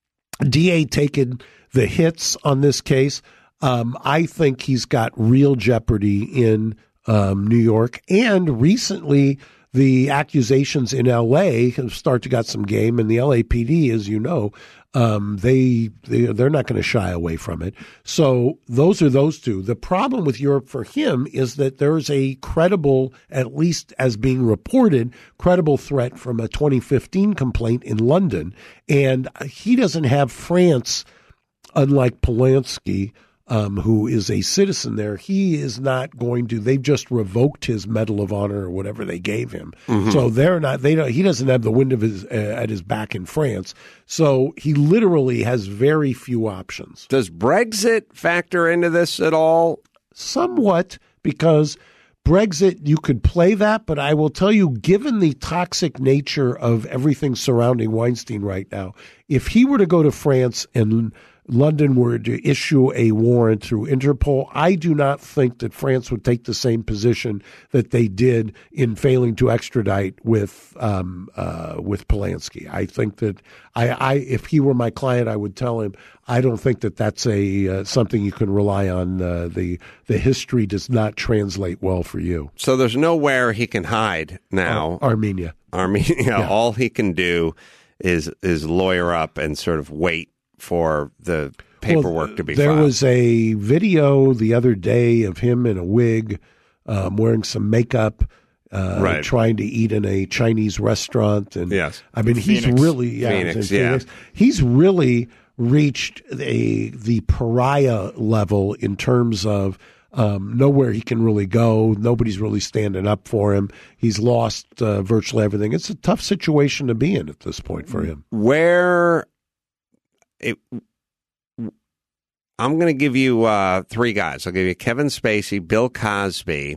D A taking the hits on this case, um, I think he's got real jeopardy in um, New York. And recently, the accusations in L A have started to got some game, and the L A P D, as you know, um, they, they they're not going to shy away from it. So those are those two. The problem with Europe for him is that there's a credible, at least as being reported, credible threat from a twenty fifteen complaint in London, and he doesn't have France, unlike Polanski. Um, who is a citizen there, he is not going to. They've just revoked his Medal of Honor or whatever they gave him. Mm-hmm. So they're not. They don't. He doesn't have the wind of his uh, at his back in France. So he literally has very few options. Does Brexit factor into this at all? Somewhat, because Brexit, you could play that, but I will tell you, given the toxic nature of everything surrounding Weinstein right now, if he were to go to France and London were to issue a warrant through Interpol, I do not think that France would take the same position that they did in failing to extradite with um, uh, with Polanski. I think that I, I, if he were my client, I would tell him I don't think that that's a uh, something you can rely on. Uh, the the history does not translate well for you. So there's nowhere he can hide now. Uh, Armenia, Armenia. Yeah. All he can do is is lawyer up and sort of wait for the paperwork well, to be there filed. Was a video the other day of him in a wig, um, wearing some makeup, uh, right. trying to eat in a Chinese restaurant. And yes. I mean, Phoenix. he's really, yeah, Phoenix, Phoenix. yeah. He's really reached a the pariah level in terms of um, nowhere he can really go. Nobody's really standing up for him. He's lost uh, virtually everything. It's a tough situation to be in at this point for him. Where... It, I'm going to give you uh, three guys. I'll give you Kevin Spacey, Bill Cosby,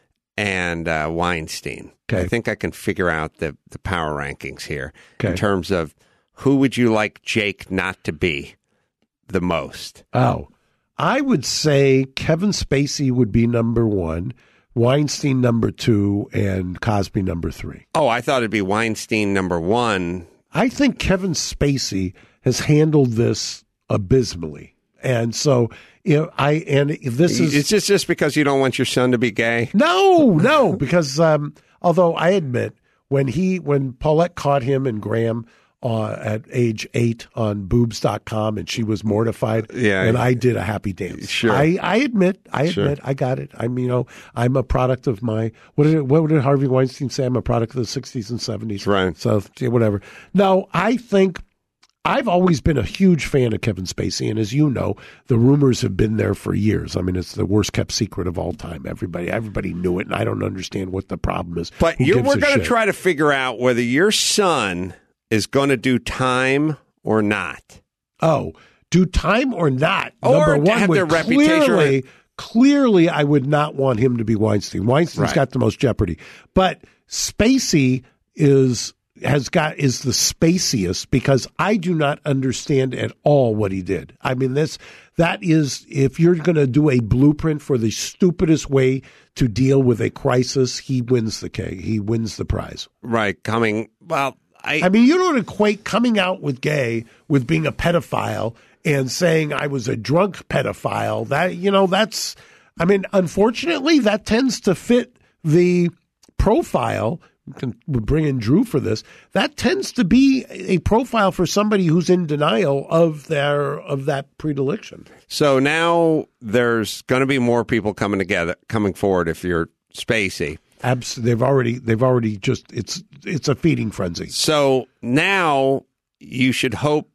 and uh, Weinstein. Okay. I think I can figure out the, the power rankings here Okay. in terms of who would you like Jake not to be the most? Oh, I would say Kevin Spacey would be number one, Weinstein number two, and Cosby number three. Oh, I thought it'd be Weinstein number one. I think Kevin Spacey has handled this abysmally. And so, you know, I, and if this is. It's just, just because you don't want your son to be gay? No, no, because um, although I admit, when he, when Paulette caught him and Graham uh, at age eight on boobs dot com and she was mortified, yeah, and I did a happy dance. Sure. I, I admit, I admit, sure. I got it. I'm, you know, I'm a product of my, what did, it, what did Harvey Weinstein say? I'm a product of the sixties and seventies. Right. So, whatever. No, I think. I've always been a huge fan of Kevin Spacey, and as you know, the rumors have been there for years. I mean, it's the worst kept secret of all time. Everybody, everybody knew it, and I don't understand what the problem is. But Who you're, gives we're a going to shit? try to figure out whether your son is going to do time or not. Oh, do time or not? Or Number one, have their would reputation. Clearly, clearly, I would not want him to be Weinstein. Weinstein's Right. got the most jeopardy, but Spacey is. has got is the spaciest because I do not understand at all what he did. I mean, this that is if you're going to do a blueprint for the stupidest way to deal with a crisis, he wins the cake. He wins the prize. Right. Coming. Well, I. I mean, you don't equate coming out with gay with being a pedophile and saying I was a drunk pedophile. That you know, that's. I mean, unfortunately, that tends to fit the profile. Can bring in Drew for this. That tends to be a profile for somebody who's in denial of their of that predilection. So now there's going to be more people coming together, coming forward. If you're Spacey, Abs- they've already they've already just it's it's a feeding frenzy. So now you should hope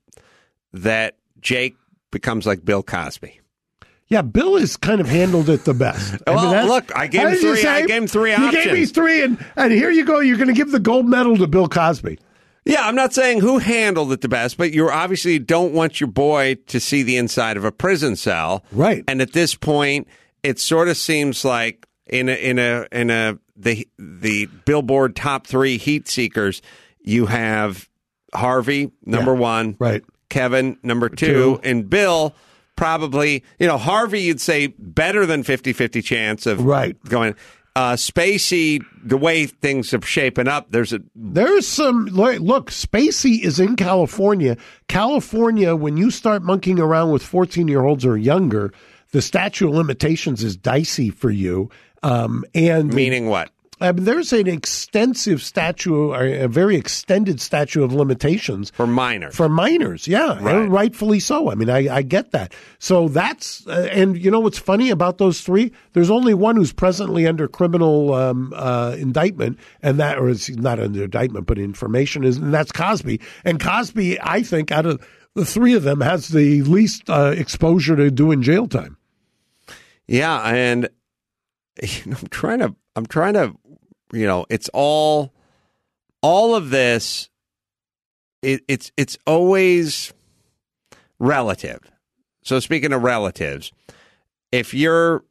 that Jake becomes like Bill Cosby. Yeah, Bill has kind of handled it the best. Well, I mean, that's- look, I gave how him did you three- say? I gave him three You options. gave me three, and, and here you go. You're going to give the gold medal to Bill Cosby. Yeah, I'm not saying who handled it the best, but you obviously don't want your boy to see the inside of a prison cell. Right. And at this point, it sort of seems like in a, in a, in a, the, the Billboard top three heat seekers, you have Harvey, number Yeah. one. Right. Kevin, number two, Two. and Bill, probably, you know, Harvey, you'd say better than fifty-fifty chance of Right. going. Uh, Spacey, the way things are shaping up, there's a There's some look. Spacey is in California. California, when you start monkeying around with fourteen-year-olds or younger, the statute of limitations is dicey for you. Um, and meaning what? I mean, there's an extensive statute, or a very extended statute of limitations For minors. For minors, yeah, Right. and rightfully so. I mean, I, I get that. So that's, uh, and you know what's funny about those three? There's only one who's presently under criminal um, uh, indictment, and that, or is not under indictment, but information is, and that's Cosby. And Cosby, I think, out of the three of them, has the least uh, exposure to doing jail time. Yeah, and you know, I'm trying to, I'm trying to, you know, it's all, all of this. It, it's it's always relative. So speaking of relatives, if you're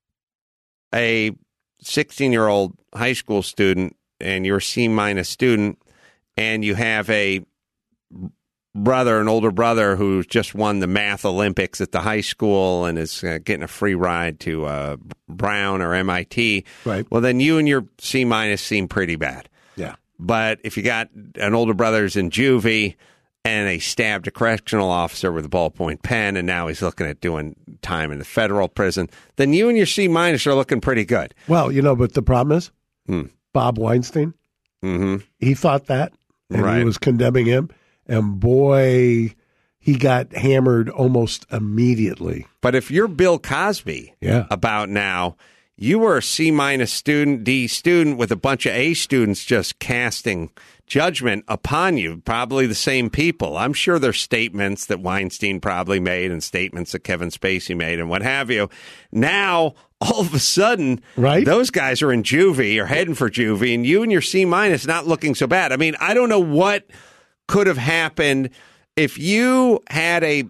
a sixteen-year-old high school student and you're a C minus student, and you have a brother, an older brother who's just won the math Olympics at the high school and is uh, getting a free ride to uh, Brown or M I T, Right. well, then you and your C minus seem pretty bad. Yeah. But if you got an older brother's in juvie and they stabbed a correctional officer with a ballpoint pen and now he's looking at doing time in the federal prison, then you and your C minus are looking pretty good. Well, you know, but the problem is, Hmm. Bob Weinstein, Mm-hmm. he thought that, and Right. he was condemning him. And boy, he got hammered almost immediately. But if you're Bill Cosby Yeah. about now, you were a C minus student, D student with a bunch of A students just casting judgment upon you, probably the same people. I'm sure there's statements that Weinstein probably made and statements that Kevin Spacey made and what have you. Now, all of a sudden, Right. those guys are in juvie or heading for juvie, and you and your C minus not looking so bad. I mean, I don't know what could have happened if you had a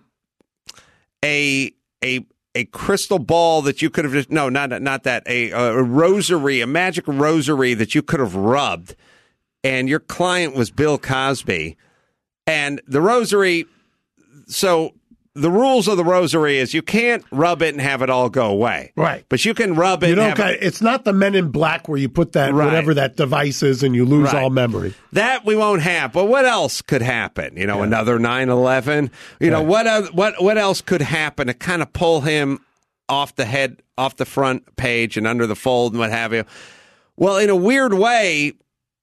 a a a crystal ball that you could have just no not not that a, a rosary, a magic rosary that you could have rubbed, and your client was Bill Cosby, and the rosary. So the rules of the rosary is you can't rub it and have it all go away, Right. But you can rub it. You and don't have got, it, it's not the Men in Black where you put that, Right. whatever that device is, and you lose Right. all memory. That we won't have. But what else could happen? You know, Yeah. another nine eleven. You know, Right. what oth- what what else could happen to kind of pull him off the head, off the front page and under the fold and what have you? Well, in a weird way,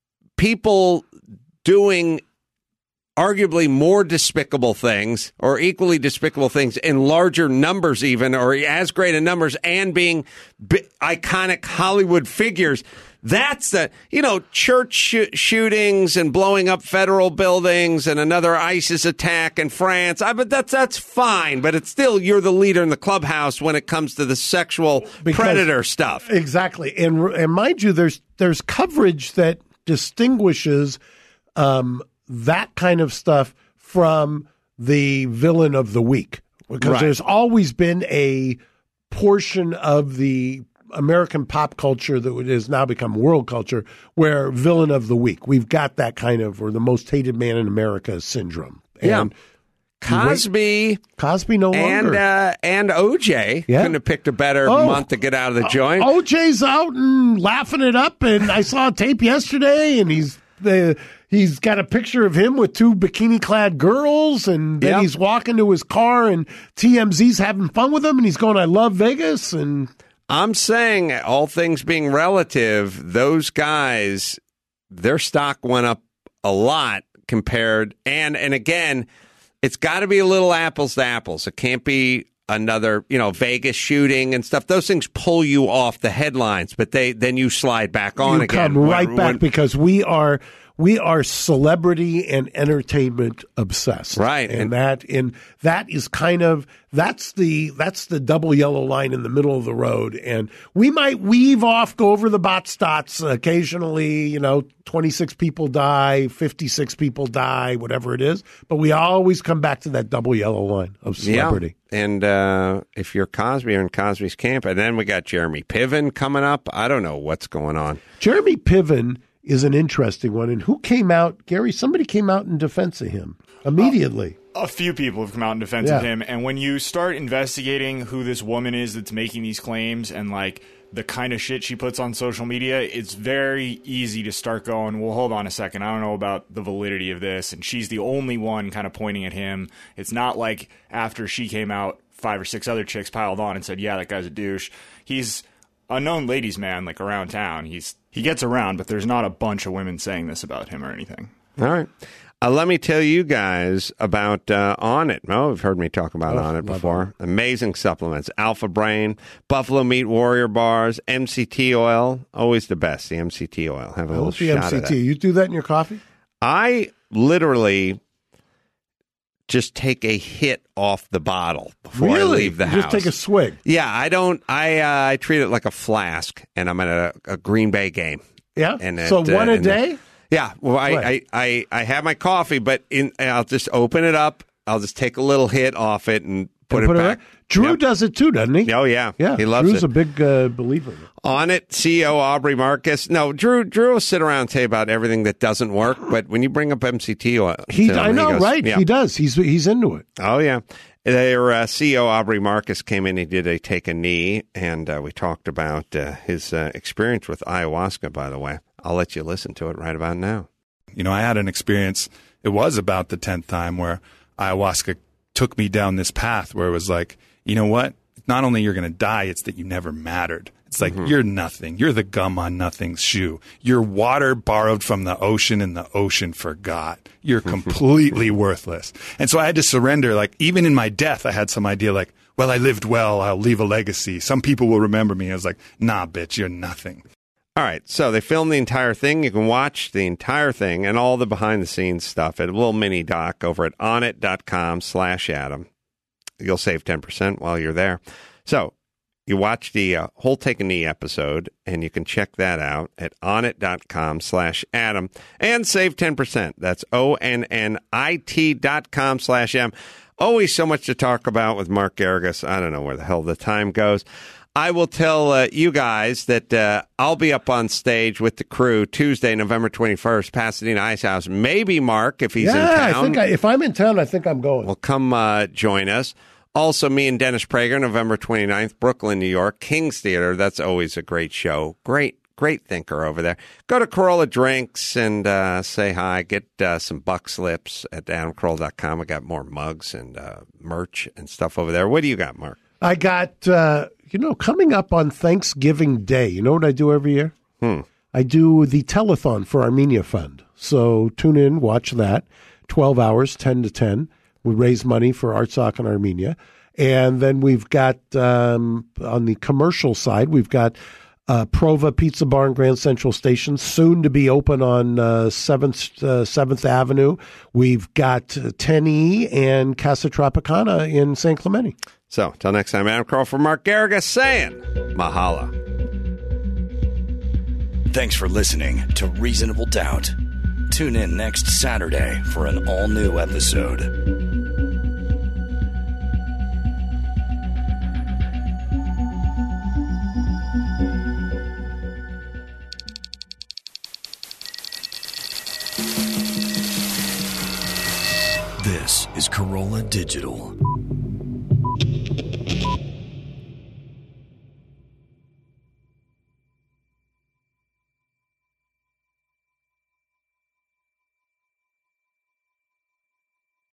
people doing arguably more despicable things or equally despicable things in larger numbers even or as great in numbers and being bi- iconic Hollywood figures. That's the, you know, church sh- shootings and blowing up federal buildings and another ISIS attack in France. I, but that's that's fine. But it's still, you're the leader in the clubhouse when it comes to the sexual Because- predator stuff. Exactly. And and mind you, there's there's coverage that distinguishes um, that kind of stuff from the villain of the week. Because Right. there's always been a portion of the American pop culture that has now become world culture where villain of the week. We've got that kind of, or the most hated man in America syndrome. Yeah. And Cosby Cosby no and longer. uh, and O J Yeah. couldn't have picked a better Oh. month to get out of the joint. O J's out and laughing it up, and I saw a tape yesterday, and he's the he's got a picture of him with two bikini-clad girls, and then Yeah. he's walking to his car, and T M Z's having fun with him, and he's going, "I love Vegas," and I'm saying, all things being relative, those guys, their stock went up a lot compared, and and again, it's got to be a little apples to apples. It can't be another, you know, Vegas shooting and stuff. Those things pull you off the headlines, but they then you slide back on you again. come When- right back when- because we are we are celebrity and entertainment obsessed. Right. And, And- that and that is kind of that's the that's the double yellow line in the middle of the road. And we might weave off, go over the bot stots occasionally, you know, twenty-six people die, fifty-six people die, whatever it is. But we always come back to that double yellow line of celebrity. Yeah. And uh, if you're Cosby, you're in Cosby's camp. And then we got Jeremy Piven coming up. I don't know what's going on. Jeremy Piven is an interesting one. And who came out? Gary, somebody came out in defense of him immediately. A few people have come out in defense Yeah. of him, and when you start investigating who this woman is that's making these claims and like the kind of shit she puts on social media, it's very easy to start going, well, hold on a second, I don't know about the validity of this, and she's the only one kind of pointing at him. It's not like after she came out, five or six other chicks piled on and said, yeah, that guy's a douche. He's a known ladies' man, like around town. He's he gets around, but there's not a bunch of women saying this about him or anything. All right. Uh, let me tell you guys about uh, Onnit. Oh, you've heard me talk about Oh, Onnit love before. Amazing supplements. Alpha Brain, Buffalo Meat Warrior Bars, M C T oil. Always the best, the M C T oil. Have a little What's the shot M of C T? that. You do that in your coffee? I literally just take a hit off the bottle before I leave the You house. just take a swig. Yeah, I don't. I uh, I treat it like a flask, and I'm at a, a Green Bay game. Yeah? And so it, uh, one a and the- day? Yeah, well, I, I, Right. I, I have my coffee, but in I'll just open it up. I'll just take a little hit off it and put, And it back. away? Drew Yep. does it too, doesn't he? Oh yeah, Yeah, he loves Drew's it. a big uh, believer. On it, C E O Aubrey Marcus. No, Drew. Drew will sit around and say about everything that doesn't work, but when you bring up M C T oil, He, to him, I know, goes, right? Yeah. He does. He's he's into it. Oh yeah. Their uh, C E O Aubrey Marcus came in. He did a take a knee, and uh, we talked about uh, his uh, experience with ayahuasca. By the way, I'll let you listen to it right about now. You know, I had an experience, it was about the tenth time where ayahuasca took me down this path where it was like, you know what? Not only you're going to die, it's that you never mattered. It's like, you're nothing. You're the gum on nothing's shoe. You're water borrowed from the ocean and the ocean forgot. You're completely worthless. And so I had to surrender. Like, even in my death, I had some idea like, well, I lived well. I'll leave a legacy. Some people will remember me. I was like, nah, bitch, you're nothing. All right, so they filmed the entire thing. You can watch the entire thing and all the behind-the-scenes stuff at a little mini doc over at onnit.com slash Adam. You'll save ten percent while you're there. So you watch the uh, whole Take a Knee episode, and you can check that out at onnit.com slash Adam and save ten percent. That's O-N-N-I-T dot com slash M. Always so much to talk about with Mark Garrigus. I don't know where the hell the time goes. I will tell uh, you guys that uh, I'll be up on stage with the crew Tuesday, November twenty-first, Pasadena Ice House. Maybe Mark, if he's yeah, in town, I think I, if I'm in town, I think I'm going. will come uh, join us. Also, me and Dennis Prager, November twenty-ninth, Brooklyn, New York, King's Theater. That's always a great show. Great, great thinker over there. Go to Corolla Drinks and uh, say hi. Get uh, some buck slips at adam carolla dot com. I got more mugs and uh, merch and stuff over there. What do you got, Mark? I got, uh, you know, coming up on Thanksgiving Day, you know what I do every year? Hmm. I do the telethon for Armenia Fund. So tune in, watch that. twelve hours, ten to ten. We raise money for Artsakh in Armenia. And then we've got, um, on the commercial side, we've got uh, Prova Pizza Bar in Grand Central Station, soon to be open on uh, seventh, uh, seventh Avenue. We've got ten E and Casa Tropicana in San Clemente. So, till next time, Adam Kroll for Mark Garrigus saying, Mahala. Thanks for listening to Reasonable Doubt. Tune in next Saturday for an all-new episode. This is Corolla Digital.